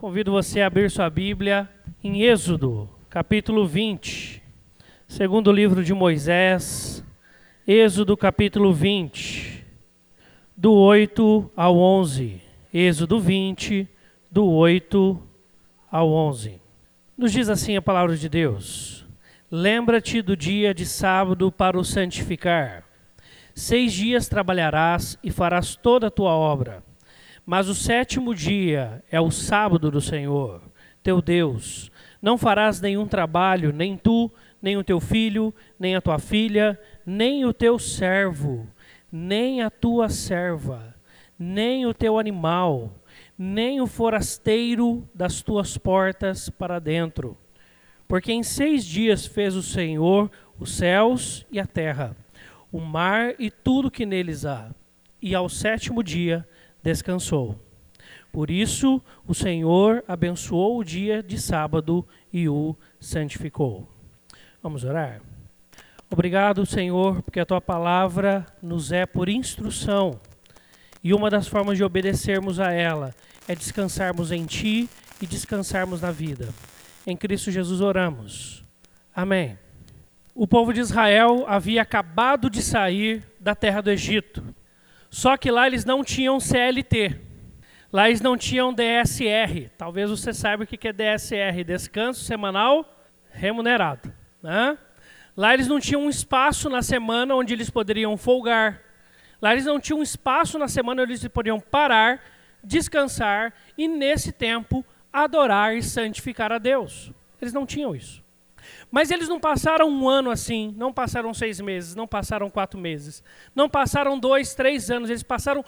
Convido você a abrir sua Bíblia em Êxodo, capítulo 20, segundo livro de Moisés, Êxodo capítulo 20, do 8 ao 11. Êxodo 20, do 8 ao 11. Nos diz assim a palavra de Deus: Lembra-te do dia de sábado para o santificar. 6 dias trabalharás e farás toda a tua obra. Mas o 7º dia é o sábado do Senhor, teu Deus. Não farás nenhum trabalho, nem tu, nem o teu filho, nem a tua filha, nem o teu servo, nem a tua serva, nem o teu animal, nem o forasteiro das tuas portas para dentro. Porque em 6 dias fez o Senhor os céus e a terra, o mar e tudo que neles há, e ao 7º dia descansou. Por isso, o Senhor abençoou o dia de sábado e o santificou. Vamos orar? Obrigado, Senhor, porque a Tua palavra nos é por instrução. E uma das formas de obedecermos a ela é descansarmos em Ti e descansarmos na vida. Em Cristo Jesus oramos. Amém. O povo de Israel havia acabado de sair da terra do Egito. Só que lá eles não tinham CLT, lá eles não tinham DSR. Talvez você saiba o que é DSR, descanso semanal remunerado, né? Lá eles não tinham um espaço na semana onde eles poderiam folgar. Lá eles não tinham um espaço na semana onde eles poderiam parar, descansar e nesse tempo adorar e santificar a Deus. Eles não tinham isso. Mas eles não passaram um ano assim, não passaram 6 meses, não passaram 4 meses, não passaram 2, 3 anos, eles passaram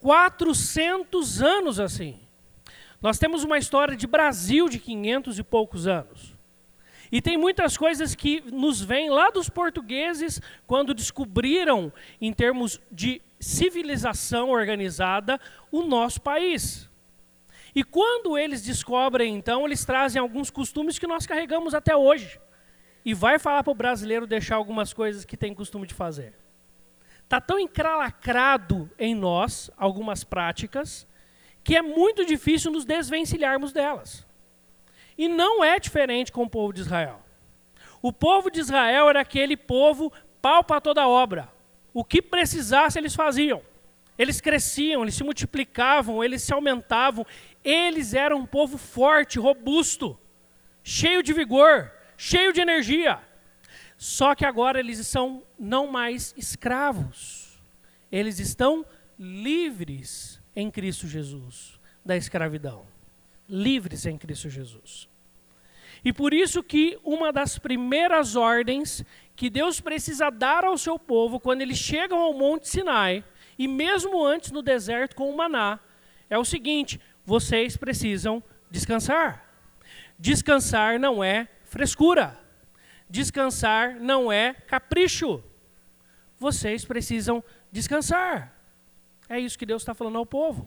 400 anos assim. Nós temos uma história de Brasil de 500 e poucos anos. E tem muitas coisas que nos vêm lá dos portugueses quando descobriram, em termos de civilização organizada, o nosso país. E quando eles descobrem, então, eles trazem alguns costumes que nós carregamos até hoje. E vai falar para o brasileiro deixar algumas coisas que tem costume de fazer. Está tão encralacrado em nós, algumas práticas, que é muito difícil nos desvencilharmos delas. E não é diferente com o povo de Israel. O povo de Israel era aquele povo pau para toda obra. O que precisasse eles faziam. Eles cresciam, eles se multiplicavam, eles se aumentavam. Eles eram um povo forte, robusto, cheio de vigor, cheio de energia. Só que agora eles são não mais escravos. Eles estão livres em Cristo Jesus da escravidão. Livres em Cristo Jesus. E por isso que uma das primeiras ordens que Deus precisa dar ao seu povo quando eles chegam ao Monte Sinai, e mesmo antes no deserto com o maná, é o seguinte: vocês precisam descansar. Descansar não é frescura. Descansar não é capricho. Vocês precisam descansar. É isso que Deus está falando ao povo.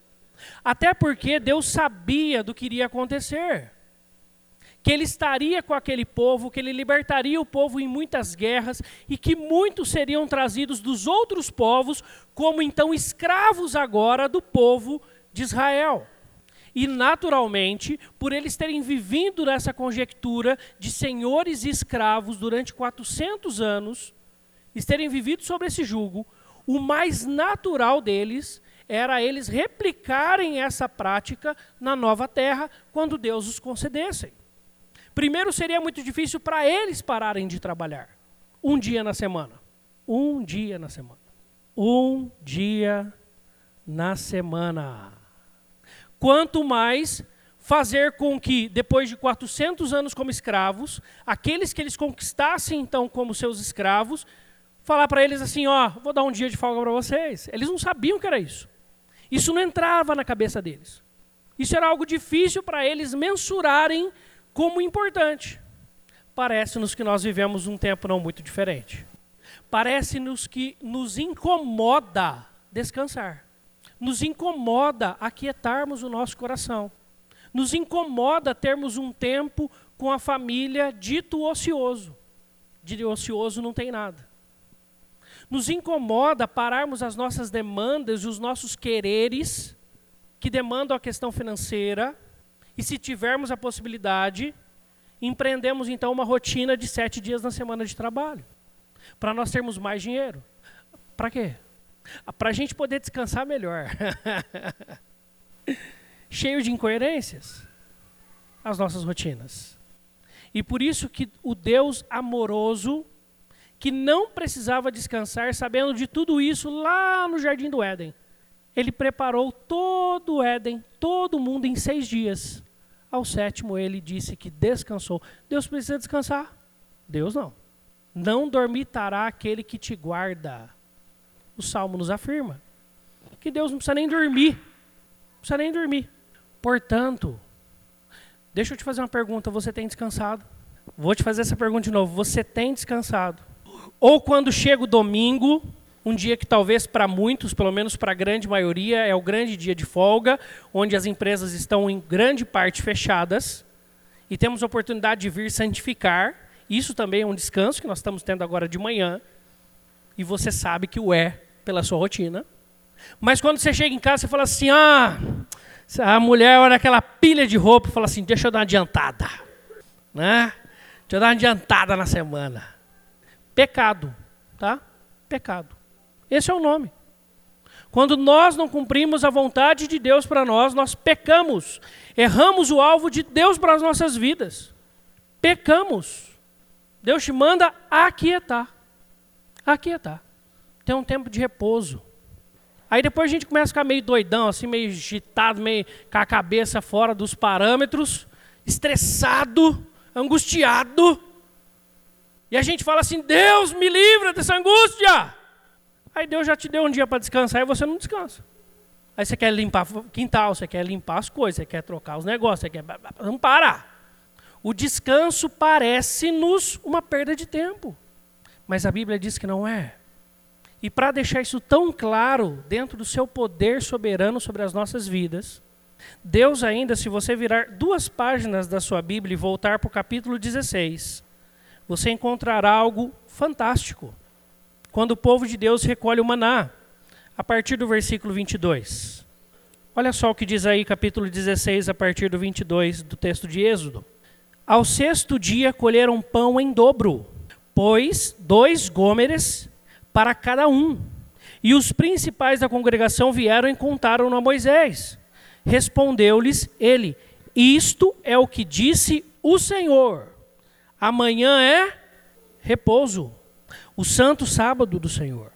Até porque Deus sabia do que iria acontecer. Que Ele estaria com aquele povo, que Ele libertaria o povo em muitas guerras e que muitos seriam trazidos dos outros povos como então escravos agora do povo de Israel. E naturalmente, por eles terem vivido nessa conjectura de senhores e escravos durante 400 anos, eles terem vivido sobre esse jugo, o mais natural deles era eles replicarem essa prática na nova terra quando Deus os concedesse. Primeiro seria muito difícil para eles pararem de trabalhar. Um dia na semana. Um dia na semana. Um dia na semana. Quanto mais fazer com que, depois de 400 anos como escravos, aqueles que eles conquistassem então como seus escravos, falar para eles assim, ó, vou dar um dia de folga para vocês. Eles não sabiam que era isso. Isso não entrava na cabeça deles. Isso era algo difícil para eles mensurarem como importante. Parece-nos que nós vivemos um tempo não muito diferente. Parece-nos que nos incomoda descansar. Nos incomoda aquietarmos o nosso coração. Nos incomoda termos um tempo com a família dito ocioso. De ocioso não tem nada. Nos incomoda pararmos as nossas demandas e os nossos quereres, que demandam a questão financeira, E se tivermos a possibilidade, empreendemos então uma rotina de 7 dias na semana de trabalho. Para nós termos mais dinheiro. Para quê? Para a gente poder descansar melhor. Cheio de incoerências, as nossas rotinas. E por isso que o Deus amoroso, que não precisava descansar, sabendo de tudo isso lá no Jardim do Éden, ele preparou todo o Éden, todo o mundo em 6 dias. Ao 7º ele disse que descansou. Deus precisa descansar? Deus não. Não dormitará aquele que te guarda. O Salmo nos afirma que Deus não precisa nem dormir. Não precisa nem dormir. Portanto, deixa eu te fazer uma pergunta. Você tem descansado? Vou te fazer essa pergunta de novo. Você tem descansado? Ou quando chega o domingo, um dia que talvez para muitos, pelo menos para a grande maioria, é o grande dia de folga, onde as empresas estão em grande parte fechadas, e temos a oportunidade de vir santificar. Isso também é um descanso que nós estamos tendo agora de manhã, e você sabe que o é pela sua rotina. Mas quando você chega em casa, você fala assim, a mulher olha aquela pilha de roupa e fala assim, deixa eu dar uma adiantada. Né? Deixa eu dar uma adiantada na semana. Pecado, tá? Pecado. Esse é o nome. Quando nós não cumprimos a vontade de Deus para nós, nós pecamos. Erramos o alvo de Deus para as nossas vidas. Pecamos. Deus te manda aquietar. Aquietar. Tem um tempo de repouso. Aí depois a gente começa a ficar meio doidão, assim, meio agitado, meio com a cabeça fora dos parâmetros, estressado, angustiado. E a gente fala assim, Deus me livra dessa angústia. Aí Deus já te deu um dia para descansar e você não descansa. Aí você quer limpar o quintal, você quer limpar as coisas, você quer trocar os negócios, você quer... Vamos parar. O descanso parece-nos uma perda de tempo. Mas a Bíblia diz que não é. E para deixar isso tão claro dentro do seu poder soberano sobre as nossas vidas, Deus ainda, se você virar 2 páginas da sua Bíblia e voltar para o capítulo 16, você encontrará algo fantástico. Quando o povo de Deus recolhe o maná, a partir do versículo 22. Olha só o que diz aí, capítulo 16, a partir do 22 do texto de Êxodo. Ao 6º dia colheram pão em dobro, pois 2 gômeres para cada um. E os principais da congregação vieram e contaram a Moisés. Respondeu-lhes ele, isto é o que disse o Senhor. Amanhã é repouso, o santo sábado do Senhor.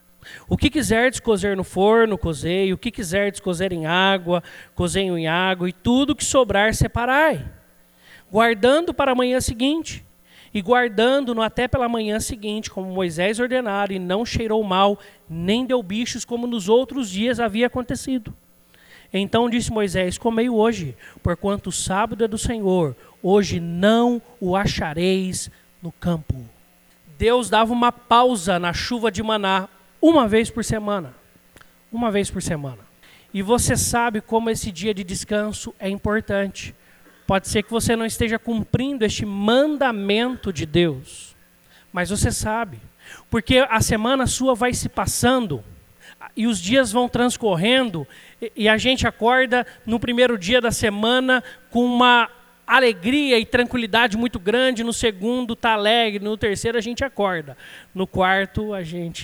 O que quiserdes cozer no forno, cozei. O que quiserdes cozer em água, cozei em água. E tudo que sobrar, separai. Guardando para a manhã seguinte. E guardando-no até pela manhã seguinte, como Moisés ordenara, e não cheirou mal, nem deu bichos, como nos outros dias havia acontecido. Então disse Moisés, comei hoje, porquanto o sábado é do Senhor, hoje não o achareis no campo. Deus dava uma pausa na chuva de maná, uma vez por semana. Uma vez por semana. E você sabe como esse dia de descanso é importante. Pode ser que você não esteja cumprindo este mandamento de Deus, mas você sabe, porque a semana sua vai se passando e os dias vão transcorrendo e a gente acorda no primeiro dia da semana com uma alegria e tranquilidade muito grande, no segundo está alegre, no terceiro a gente acorda, no quarto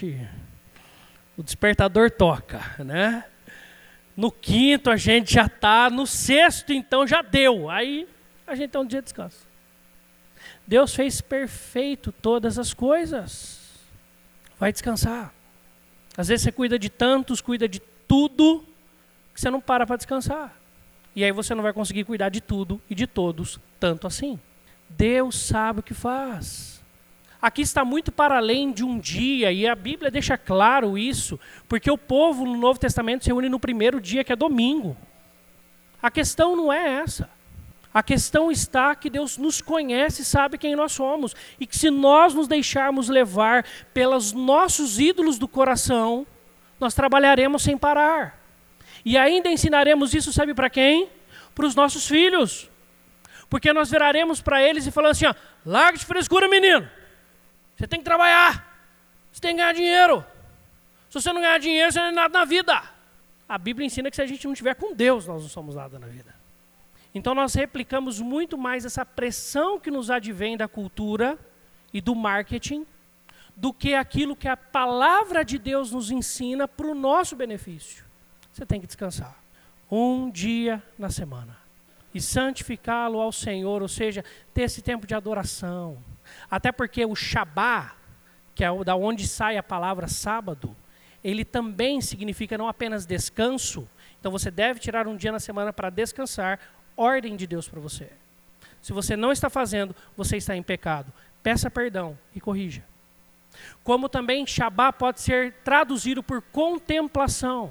o despertador toca, né? No quinto a gente já está, no sexto então já deu. Aí a gente tem um dia de descanso. Deus fez perfeito todas as coisas. Vai descansar. Às vezes você cuida de tantos, cuida de tudo, que você não para descansar. E aí você não vai conseguir cuidar de tudo e de todos, tanto assim. Deus sabe o que faz. Aqui está muito para além de um dia, e a Bíblia deixa claro isso, porque o povo no Novo Testamento se reúne no primeiro dia, que é domingo. A questão não é essa. A questão está que Deus nos conhece e sabe quem nós somos, e que se nós nos deixarmos levar pelos nossos ídolos do coração, nós trabalharemos sem parar. E ainda ensinaremos isso, sabe para quem? Para os nossos filhos. Porque nós viraremos para eles e falamos assim, larga de frescura, menino. Você tem que trabalhar, você tem que ganhar dinheiro. Se você não ganhar dinheiro, você não é nada na vida. A Bíblia ensina que se a gente não estiver com Deus, nós não somos nada na vida. Então nós replicamos muito mais essa pressão que nos advém da cultura e do marketing, do que aquilo que a palavra de Deus nos ensina para o nosso benefício. Você tem que descansar. Um dia na semana. E santificá-lo ao Senhor, ou seja, ter esse tempo de adoração. Até porque o Shabá, que é da onde sai a palavra sábado, ele também significa não apenas descanso. Então você deve tirar um dia na semana para descansar, ordem de Deus para você. Se você não está fazendo, você está em pecado. Peça perdão e corrija. Como também Shabá pode ser traduzido por contemplação.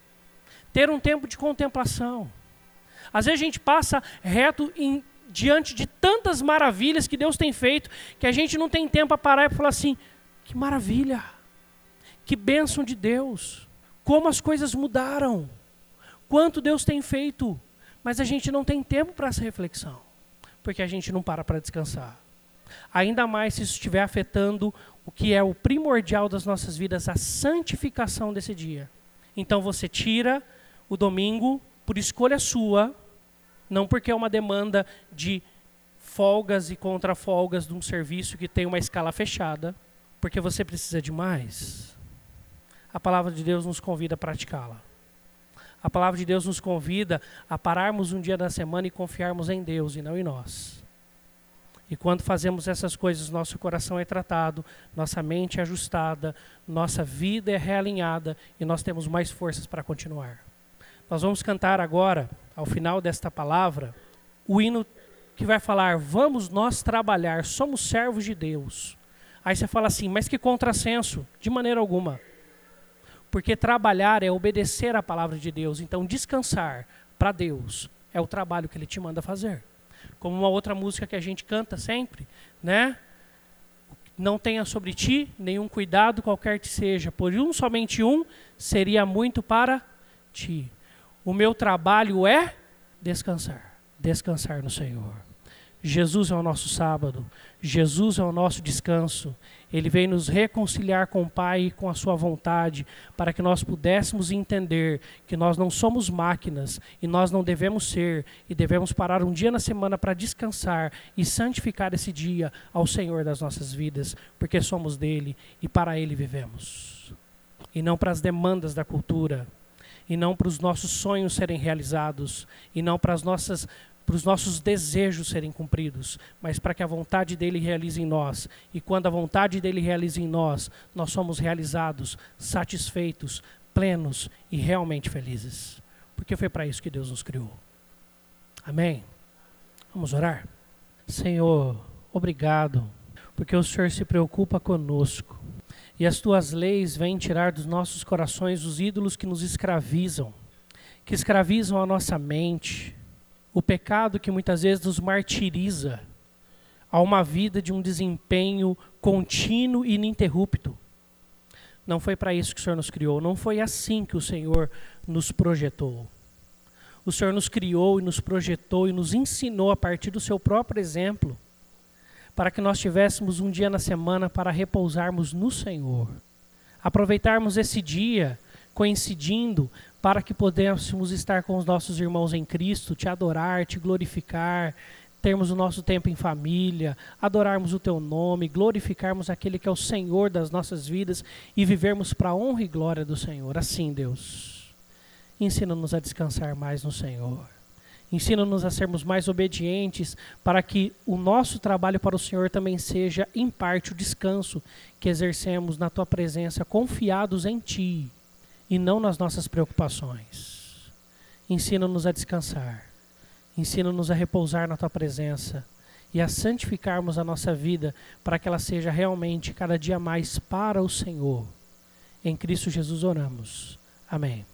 Ter um tempo de contemplação. Às vezes a gente passa reto diante de tantas maravilhas que Deus tem feito, que a gente não tem tempo para parar e falar assim, que maravilha, que bênção de Deus, como as coisas mudaram, quanto Deus tem feito, mas a gente não tem tempo para essa reflexão, porque a gente não para descansar. Ainda mais se isso estiver afetando o que é o primordial das nossas vidas, a santificação desse dia. Então você tira o domingo por escolha sua, não porque é uma demanda de folgas e contrafolgas de um serviço que tem uma escala fechada, porque você precisa de mais. A palavra de Deus nos convida a praticá-la. A palavra de Deus nos convida a pararmos um dia da semana e confiarmos em Deus e não em nós. E quando fazemos essas coisas, nosso coração é tratado, nossa mente é ajustada, nossa vida é realinhada e nós temos mais forças para continuar. Nós vamos cantar agora, ao final desta palavra, o hino que vai falar, vamos nós trabalhar, somos servos de Deus. Aí você fala assim, mas que contrassenso? De maneira alguma. Porque trabalhar é obedecer à palavra de Deus, então descansar para Deus é o trabalho que Ele te manda fazer. Como uma outra música que a gente canta sempre, né? Não tenha sobre ti nenhum cuidado qualquer que seja, por somente um seria muito para ti. O meu trabalho é descansar, descansar no Senhor. Jesus é o nosso sábado, Jesus é o nosso descanso. Ele veio nos reconciliar com o Pai e com a sua vontade, para que nós pudéssemos entender que nós não somos máquinas e nós não devemos ser, e devemos parar um dia na semana para descansar e santificar esse dia ao Senhor das nossas vidas, porque somos dele e para ele vivemos. E não para as demandas da cultura, e não para os nossos sonhos serem realizados, e não para os nossos desejos serem cumpridos, mas para que a vontade dele realize em nós. E quando a vontade dele realiza em nós, nós somos realizados, satisfeitos, plenos e realmente felizes. Porque foi para isso que Deus nos criou. Amém? Vamos orar? Senhor, obrigado, porque o Senhor se preocupa conosco. E as tuas leis vêm tirar dos nossos corações os ídolos que nos escravizam, que escravizam a nossa mente, o pecado que muitas vezes nos martiriza a uma vida de um desempenho contínuo e ininterrupto. Não foi para isso que o Senhor nos criou, não foi assim que o Senhor nos projetou. O Senhor nos criou e nos projetou e nos ensinou a partir do seu próprio exemplo, para que nós tivéssemos um dia na semana para repousarmos no Senhor. Aproveitarmos esse dia coincidindo para que pudéssemos estar com os nossos irmãos em Cristo, te adorar, te glorificar, termos o nosso tempo em família, adorarmos o teu nome, glorificarmos aquele que é o Senhor das nossas vidas e vivermos para a honra e glória do Senhor. Assim, Deus, ensina-nos a descansar mais no Senhor. Ensina-nos a sermos mais obedientes para que o nosso trabalho para o Senhor também seja, em parte, o descanso que exercemos na tua presença, confiados em ti e não nas nossas preocupações. Ensina-nos a descansar. Ensina-nos a repousar na tua presença e a santificarmos a nossa vida para que ela seja realmente cada dia mais para o Senhor. Em Cristo Jesus oramos. Amém.